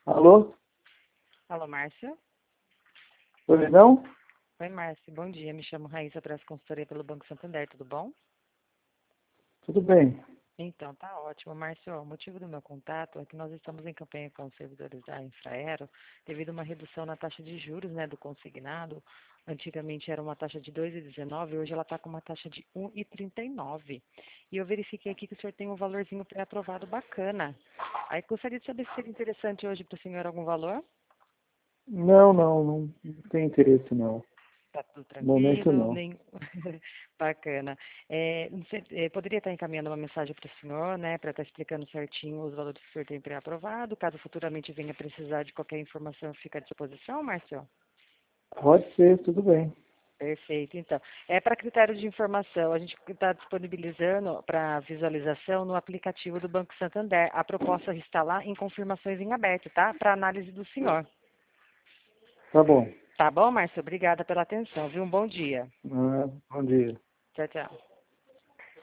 Alô? Alô, Márcio? Oi, não? Oi, Márcio. Bom dia. Me chamo Raíssa, presto consultoria pelo Banco Santander. Tudo bom? Tudo bem. Então, tá ótimo. Márcio, o motivo do meu contato é que nós estamos em campanha com os servidores da Infraero devido a uma redução na taxa de juros, né, do consignado. Antigamente era uma taxa de 2,19, hoje ela está com uma taxa de 1,39. E eu verifiquei aqui que o senhor tem um valorzinho pré-aprovado bacana. Aí gostaria de saber se seria interessante hoje para o senhor algum valor. Não tem interesse, não. Tá tudo No momento, tranquilo, não. nem bacana. Poderia estar encaminhando uma mensagem para o senhor, né, para estar explicando certinho os valores que o senhor tem pré-aprovado. Caso futuramente venha precisar de qualquer informação, fica à disposição, Márcio? Pode ser, tudo bem. Perfeito, então. É para critério de informação, a gente está disponibilizando para visualização no aplicativo do Banco Santander. A proposta está lá em confirmações em aberto, tá? Para análise do senhor. Tá bom. Tá bom, Márcio? Obrigada pela atenção, viu? Um bom dia. Bom dia. Tchau, tchau.